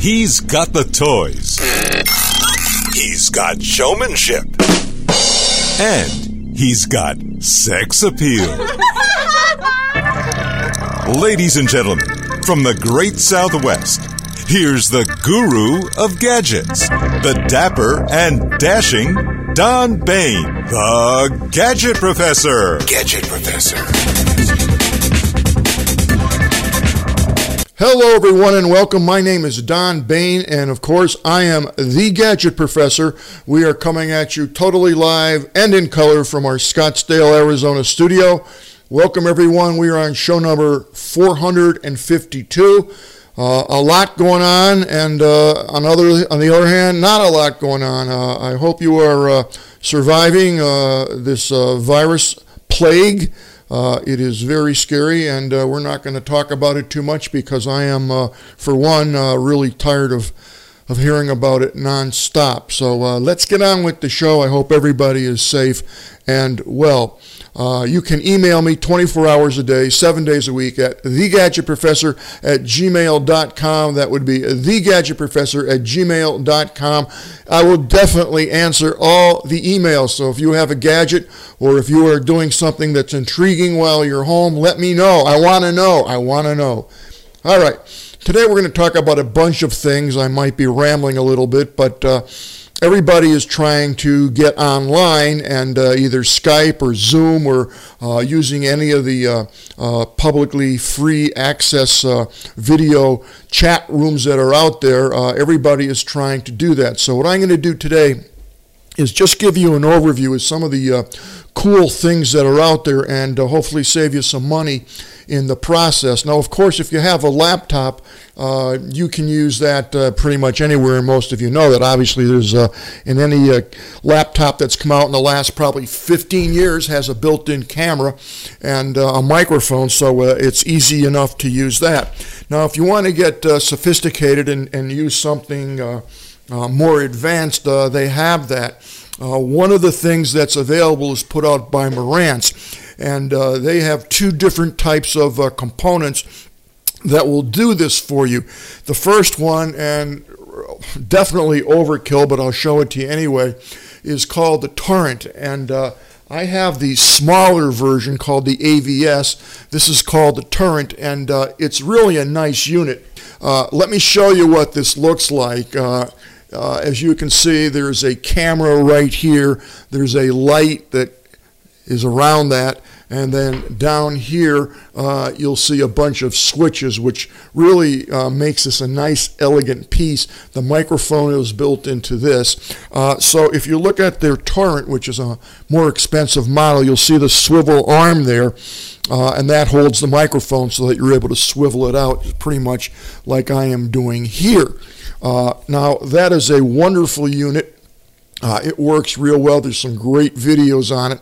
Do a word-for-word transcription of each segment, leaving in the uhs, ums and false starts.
He's got the toys. He's got showmanship. And he's got sex appeal. Ladies and gentlemen, from the great Southwest, here's the guru of gadgets, the dapper and dashing Don Bain, the Gadget Professor. Gadget Professor. Hello, everyone, and welcome. My name is Don Bain, and of course, I am the Gadget Professor. We are coming at you totally live and in color from our Scottsdale, Arizona studio. Welcome, everyone. We are on show number four hundred fifty-two. Uh, a lot going on, and uh, on, other, on the other hand, not a lot going on. Uh, I hope you are uh, surviving uh, this uh, virus plague. Uh, it is very scary, and uh, we're not going to talk about it too much because I am, uh, for one, uh, really tired of, of hearing about it nonstop. So uh, let's get on with the show. I hope everybody is safe and well. Uh, you can email me twenty-four hours a day, seven days a week at the gadget professor at gmail dot com. That would be the gadget professor at gmail dot com. I will definitely answer all the emails. So if you have a gadget or if you are doing something that's intriguing while you're home, let me know. I want to know. I want to know. All right. Today we're going to talk about a bunch of things. I might be rambling a little bit, but uh, everybody is trying to get online and uh, either Skype or Zoom or uh, using any of the uh, uh, publicly free access uh, video chat rooms that are out there. Uh, everybody is trying to do that. So what I'm going to do today is just give you an overview of some of the uh, cool things that are out there and uh, hopefully save you some money in the process. Now, of course, if you have a laptop, uh, you can use that uh, pretty much anywhere, and most of you know that. Obviously, there's uh, in any uh, laptop that's come out in the last probably fifteen years has a built-in camera and uh, a microphone, so uh, it's easy enough to use that. Now, if you want to get uh, sophisticated and, and use something uh, uh, more advanced, uh, they have that. Uh, one of the things that's available is put out by Marantz. And uh, they have two different types of uh, components that will do this for you. The first one, and definitely overkill, but I'll show it to you anyway, is called the Torrent. And uh, I have the smaller version called the A V S. This is called the Torrent, and uh, it's really a nice unit. Uh, let me show you what this looks like. Uh, uh, as you can see, there's a camera right here. There's a light that is around that, and then down here uh, you'll see a bunch of switches, which really uh, makes this a nice elegant piece. The microphone is built into this. Uh, so if you look at their Torrent, which is a more expensive model, you'll see the swivel arm there, uh, and that holds the microphone so that you're able to swivel it out pretty much like I am doing here. Uh, now that is a wonderful unit. Uh, it works real well. There's some great videos on it.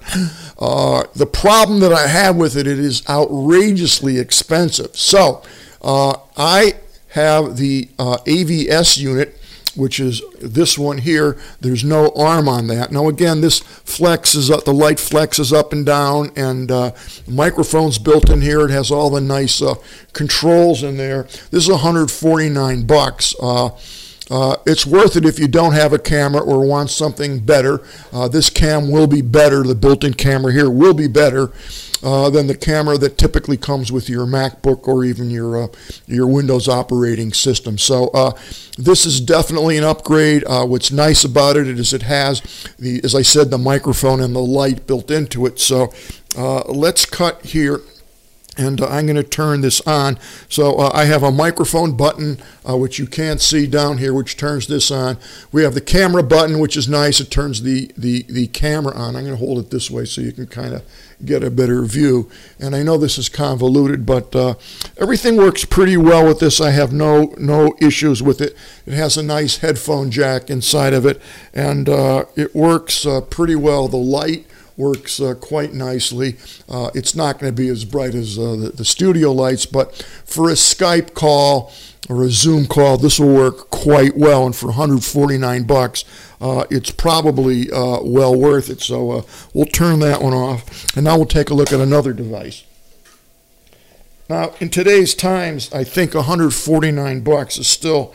Uh, the problem that I have with it, it is outrageously expensive. So uh, I have the uh, A V S unit, which is this one here. There's no arm on that. Now again, this flexes up, the light flexes up and down, and uh, the microphone's built in here. It has all the nice uh, controls in there. This is one hundred forty-nine bucks. Uh, Uh, it's worth it if you don't have a camera or want something better. Uh, this cam will be better. The built-in camera here will be better uh, than the camera that typically comes with your MacBook or even your uh, your Windows operating system. So uh, this is definitely an upgrade. Uh, what's nice about it is it has, the, as I said, the microphone and the light built into it. So uh, let's cut here. And uh, I'm going to turn this on. So uh, I have a microphone button, uh, which you can't see down here, which turns this on. We have the camera button, which is nice. It turns the, the, the camera on. I'm going to hold it this way so you can kind of get a better view. And I know this is convoluted, but uh, everything works pretty well with this. I have no, no issues with it. It has a nice headphone jack inside of it, and uh, it works uh, pretty well. The light works uh, quite nicely. Uh, it's not going to be as bright as uh, the, the studio lights, but for a Skype call or a Zoom call, this will work quite well. And for one hundred forty-nine bucks, uh, it's probably uh, well worth it. So uh, we'll turn that one off, and now we'll take a look at another device. Now, in today's times, I think one hundred forty-nine bucks is still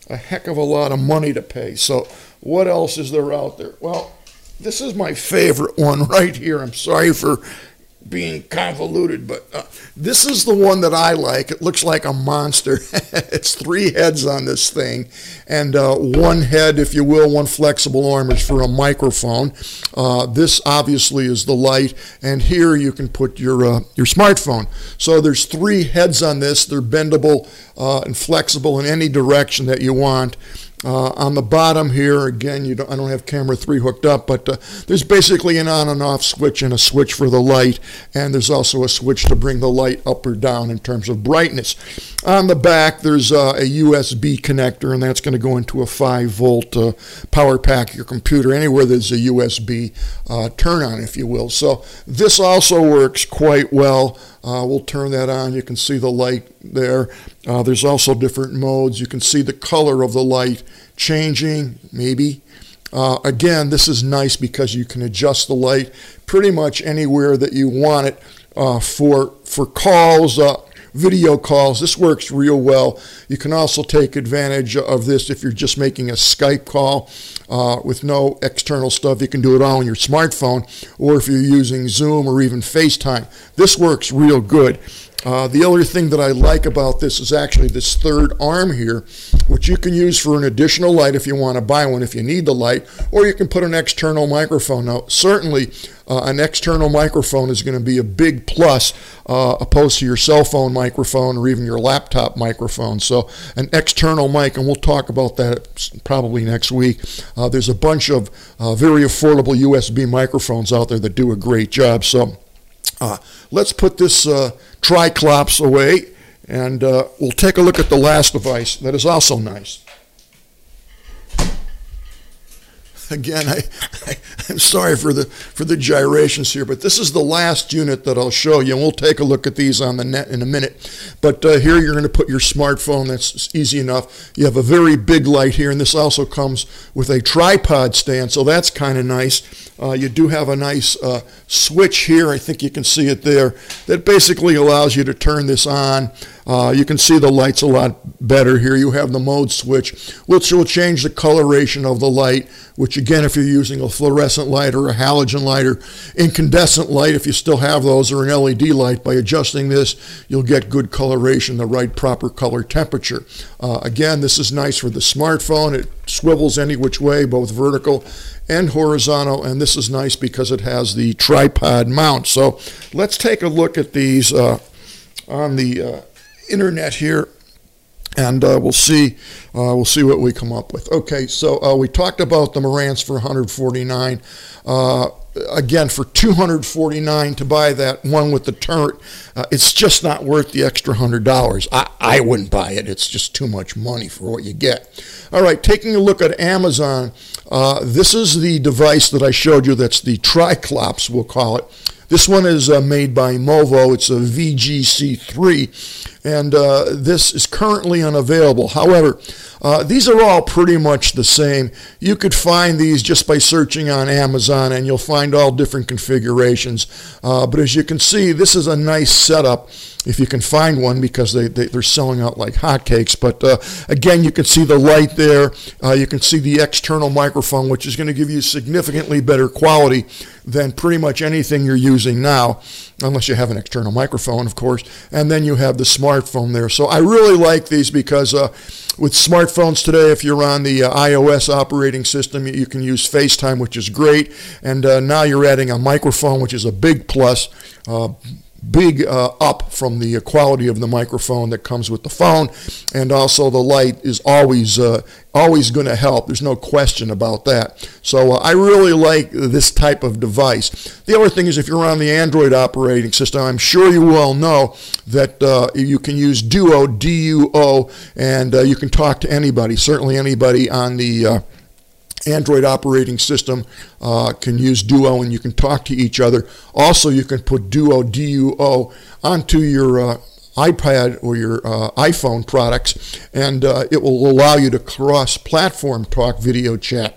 a heck of a lot of money to pay. So what else is there out there? Well, this is my favorite one right here. I'm sorry for being convoluted, but uh, this is the one that I like. It looks like a monster. It's three heads on this thing, and uh, one head, if you will, one flexible arm is for a microphone. Uh, this obviously is the light, and here you can put your uh, your smartphone. So there's three heads on this. They're bendable uh, and flexible in any direction that you want. Uh, on the bottom here, again, you don't, I don't have camera three hooked up, but uh, there's basically an on and off switch and a switch for the light, and there's also a switch to bring the light up or down in terms of brightness. On the back, there's uh, a U S B connector, and that's going to go into a five volt uh, power pack of your computer, anywhere there's a U S B uh, turn on, if you will. So this also works quite well. Uh, we'll turn that on. You can see the light there. Uh, there's also different modes. You can see the color of the light changing, maybe. Uh, again, this is nice because you can adjust the light pretty much anywhere that you want it. Uh, for, for calls, uh, video calls, this works real well. You can also take advantage of this if you're just making a Skype call uh, with no external stuff. You can do it all on your smartphone, or if you're using Zoom or even FaceTime. This works real good. Uh, the other thing that I like about this is actually this third arm here, which you can use for an additional light if you want to buy one, if you need the light, or you can put an external microphone. Now, certainly uh, an external microphone is going to be a big plus uh, opposed to your cell phone microphone or even your laptop microphone. So an external mic, and we'll talk about that probably next week. Uh, there's a bunch of uh, very affordable U S B microphones out there that do a great job. So Uh, let's put this uh, Triclops away, and uh, we'll take a look at the last device that is also nice. Again, I, I, I'm sorry for the for the gyrations here, but this is the last unit that I'll show you, and we'll take a look at these on the net in a minute. But uh, here you're going to put your smartphone. That's easy enough. You have a very big light here, and this also comes with a tripod stand, so that's kind of nice. Uh, you do have a nice uh, switch here. I think you can see it there. That basically allows you to turn this on. Uh, you can see the lights a lot better here. You have the mode switch, which will change the coloration of the light, which again, if you're using a fluorescent light or a halogen light or incandescent light, if you still have those, or an L E D light, by adjusting this, you'll get good coloration, the right proper color temperature. Uh, again, this is nice for the smartphone. It swivels any which way, both vertical and horizontal, and this is nice because it has the tripod mount. So let's take a look at these uh, on the uh, internet here, and uh, we'll see uh, we'll see what we come up with. Okay, so uh, we talked about the Marantz for one hundred forty-nine dollars. Uh, again, for two hundred forty-nine dollars to buy that one with the turret, uh, it's just not worth the extra one hundred dollars. I, I wouldn't buy it. It's just too much money for what you get. All right, taking a look at Amazon, uh, this is the device that I showed you. That's the Triclops, we'll call it. This one is uh, made by Movo. It's a V G C three, and uh, this is currently unavailable. However, uh, these are all pretty much the same. You could find these just by searching on Amazon, and you'll find all different configurations. Uh, but as you can see, this is a nice setup, if you can find one, because they, they, they're selling out like hotcakes. But uh, again, you can see the light there. Uh, you can see the external microphone, which is going to give you significantly better quality than pretty much anything you're using now, unless you have an external microphone, of course. And then you have the smartphone there. So I really like these because uh, with smartphones today, if you're on the uh, iOS operating system, you, you can use FaceTime, which is great. And uh, now you're adding a microphone, which is a big plus. Uh, big uh, up from the quality of the microphone that comes with the phone, and also the light is always uh, always going to help. There's no question about that. So uh, I really like this type of device. The other thing is, if you're on the Android operating system, I'm sure you well know that uh, you can use Duo, D U O, and uh, you can talk to anybody, certainly anybody on the uh, Android operating system uh, can use Duo, and you can talk to each other. Also, you can put Duo, D U O, onto your uh, iPad or your uh, iPhone products, and uh, it will allow you to cross-platform talk, video chat.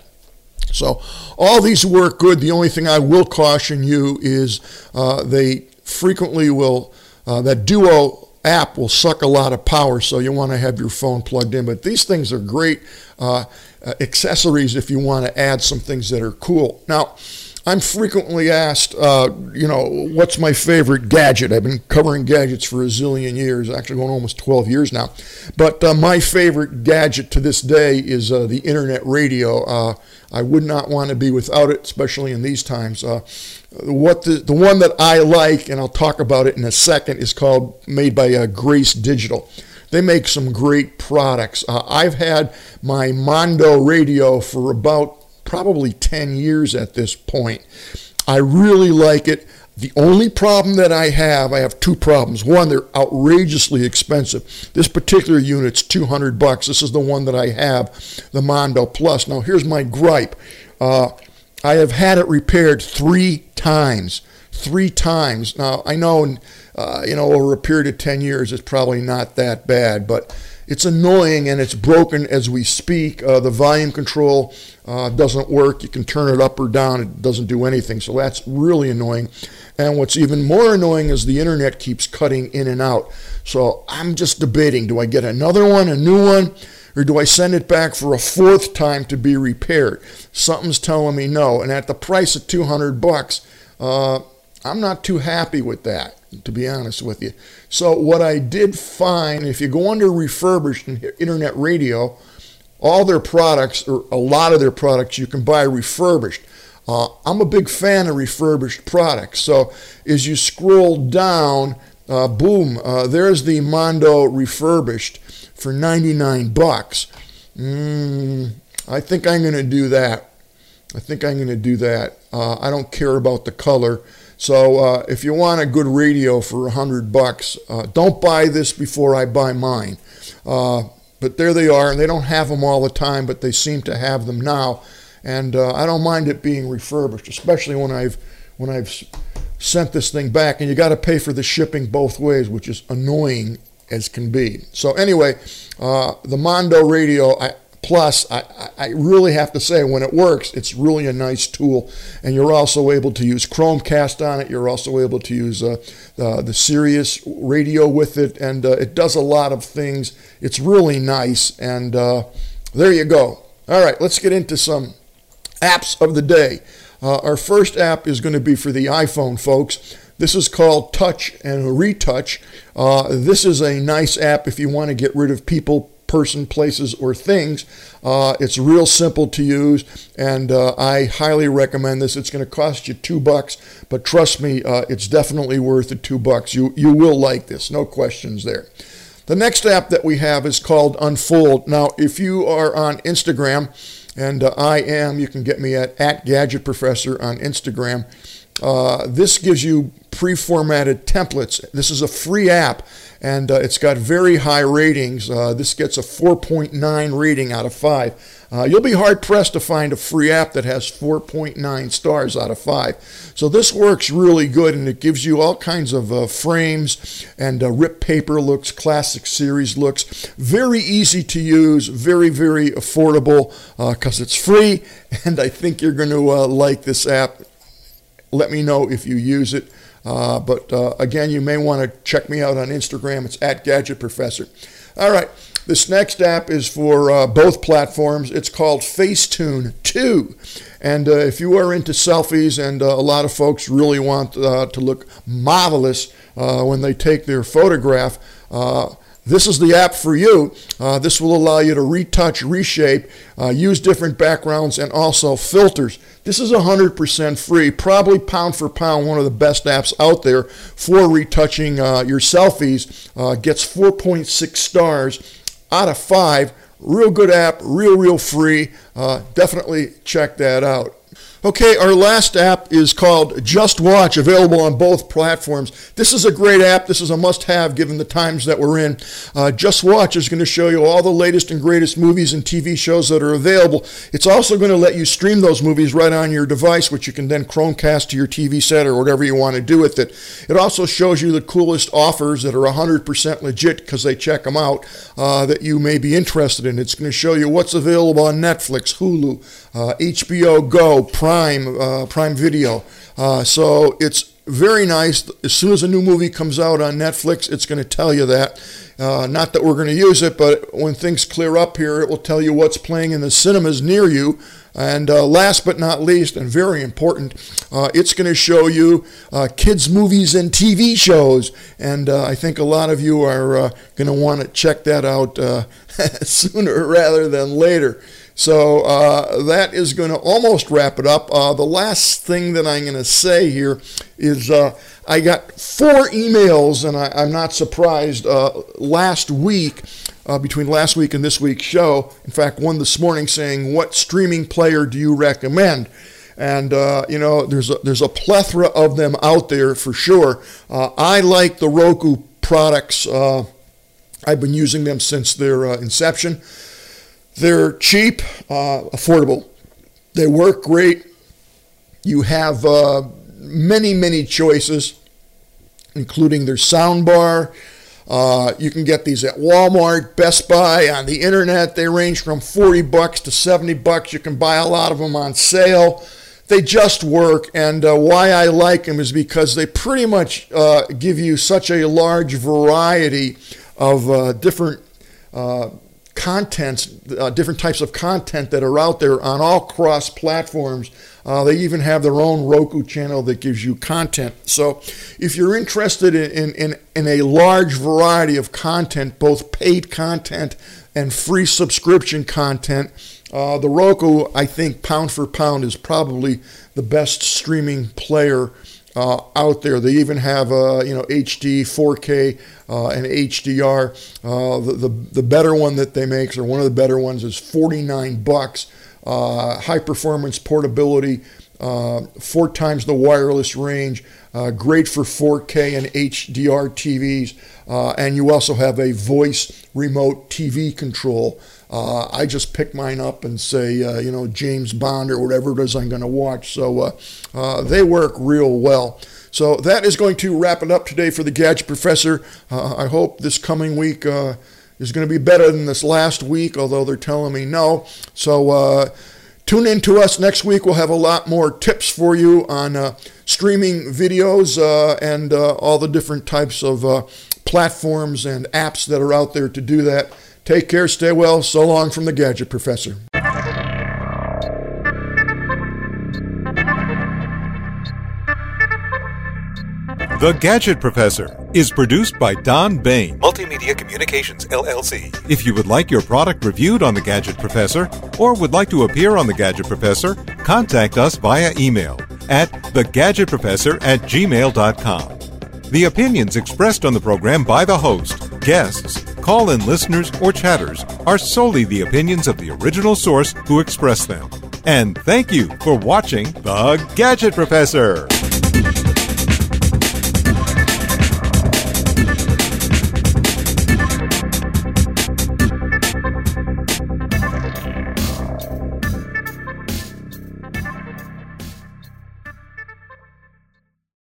So all these work good. The only thing I will caution you is uh, they frequently will, uh, that Duo app will suck a lot of power, so you want to have your phone plugged in. But these things are great uh, accessories if you want to add some things that are cool. Now, I'm frequently asked, uh, you know, what's my favorite gadget? I've been covering gadgets for a zillion years, actually going almost twelve years now. But uh, my favorite gadget to this day is uh, the internet radio. Uh, I would not want to be without it, especially in these times. Uh, what the, the one that I like, and I'll talk about it in a second, is called, made by uh, Grace Digital. They make some great products. Uh, I've had my Mondo radio for about probably ten years at this point. I really like it. The only problem that I have, I have two problems. One, they're outrageously expensive. This particular unit's two hundred bucks. This is the one that I have, the Mondo Plus. Now, here's my gripe. Uh, I have had it repaired three times. Three times. Now, I know, uh, you know, over a period of ten years, it's probably not that bad, but it's annoying, and it's broken as we speak. Uh, the volume control uh, doesn't work. You can turn it up or down. It doesn't do anything, so that's really annoying. And what's even more annoying is the internet keeps cutting in and out. So I'm just debating, do I get another one, a new one, or do I send it back for a fourth time to be repaired? Something's telling me no, and at the price of two hundred bucks, uh, I'm not too happy with that, to be honest with you. So what I did find, if you go under refurbished internet radio, all their products, or a lot of their products, you can buy refurbished. Uh, I'm a big fan of refurbished products. So as you scroll down, uh, boom, uh, there's the Mondo refurbished for ninety-nine bucks. Mm, I think I'm going to do that. I think I'm going to do that. Uh, I don't care about the color. So uh, if you want a good radio for a hundred bucks, uh, don't buy this before I buy mine. Uh, but there they are, and they don't have them all the time, but they seem to have them now. And uh, I don't mind it being refurbished, especially when I've when I've sent this thing back. And you got to pay for the shipping both ways, which is annoying as can be. So anyway, uh, the Mondo radio. I, Plus, I, I really have to say, when it works, it's really a nice tool. And you're also able to use Chromecast on it. You're also able to use uh, the, the Sirius radio with it. And uh, it does a lot of things. It's really nice. And uh, there you go. All right, let's get into some apps of the day. Uh, our first app is going to be for the iPhone, folks. This is called Touch and Retouch. Uh, this is a nice app if you want to get rid of people, person, places, or things. Uh, it's real simple to use, and uh, I highly recommend this. It's going to cost you two bucks, but trust me, uh, it's definitely worth the two bucks. You you will like this, no questions there. The next app that we have is called Unfold. Now, if you are on Instagram, and uh, I am, you can get me at, at Gadget Professor on Instagram. Uh, this gives you pre-formatted templates. This is a free app, and uh, it's got very high ratings. Uh, this gets a four point nine rating out of five. Uh, you'll be hard-pressed to find a free app that has four point nine stars out of five. So this works really good, and it gives you all kinds of uh, frames and uh, rip paper looks, classic series looks. Very easy to use, very, very affordable because uh, it's free, and I think you're going to uh, like this app. Let me know if you use it. Uh, but uh, again, you may want to check me out on Instagram. It's at Gadget Professor. All right, this next app is for uh, both platforms. It's called Facetune two. And uh, if you are into selfies, and uh, a lot of folks really want uh, to look marvelous uh, when they take their photograph, uh, this is the app for you. Uh, this will allow you to retouch, reshape, uh, use different backgrounds, and also filters. This is one hundred percent free, probably pound for pound one of the best apps out there for retouching uh, your selfies. Uh, gets four point six stars out of five. Real good app, real, real free. Uh, definitely check that out. Okay, our last app is called Just Watch, available on both platforms. This is a great app. This is a must-have given the times that we're in. Uh, Just Watch is going to show you all the latest and greatest movies and T V shows that are available. It's also going to let you stream those movies right on your device, which you can then Chromecast to your T V set or whatever you want to do with it. It also shows you the coolest offers that are one hundred percent legit because they check them out uh, that you may be interested in. It's going to show you what's available on Netflix, Hulu, uh, H B O Go, Prime, uh, Prime Video. Uh, so it's very nice. As soon as a new movie comes out on Netflix, it's going to tell you that. Uh, not that we're going to use it, but when things clear up here, it will tell you what's playing in the cinemas near you. And uh, last but not least, and very important, uh, it's going to show you uh, kids' movies and T V shows. And uh, I think a lot of you are uh, going to want to check that out uh, sooner rather than later. So uh, that is going to almost wrap it up. Uh, the last thing that I'm going to say here is uh, I got four emails, and I, I'm not surprised, uh, last week, uh, between last week and this week's show. In fact, one this morning saying, what streaming player do you recommend? And, uh, you know, there's a, there's a plethora of them out there for sure. Uh, I like the Roku products. Uh, I've been using them since their uh, inception. They're cheap, uh, affordable. They work great. You have uh, many, many choices, including their soundbar. Uh, you can get these at Walmart, Best Buy, on the internet. They range from forty bucks to seventy bucks. You can buy a lot of them on sale. They just work, and uh, why I like them is because they pretty much uh, give you such a large variety of uh, different uh, contents, uh, different types of content that are out there on all cross platforms. Uh, they even have their own Roku channel that gives you content. So if you're interested in, in, in a large variety of content, both paid content and free subscription content, uh, the Roku, I think, pound for pound, is probably the best streaming player Uh, out there. They even have uh, you know H D, four K, uh, and H D R. Uh, the, the the better one that they make, or one of the better ones, is forty-nine bucks. Uh, high performance portability, uh, four times the wireless range. Uh, great for four K and H D R T Vs. Uh, and you also have a voice remote T V control. Uh, I just pick mine up and say, uh, you know, James Bond or whatever it is I'm going to watch. So uh, uh, they work real well. So that is going to wrap it up today for the Gadget Professor. Uh, I hope this coming week uh, is going to be better than this last week, although they're telling me no. So uh, tune in to us next week. We'll have a lot more tips for you on uh, streaming videos uh, and uh, all the different types of uh, platforms and apps that are out there to do that. Take care, stay well. So long from the Gadget Professor. The Gadget Professor is produced by Don Bain, Multimedia Communications, L L C. If you would like your product reviewed on The Gadget Professor or would like to appear on The Gadget Professor, contact us via email at the gadget professor at gmail dot com. The opinions expressed on the program by the host, guests, call-in listeners, or chatters are solely the opinions of the original source who expressed them. And thank you for watching The Gadget Professor.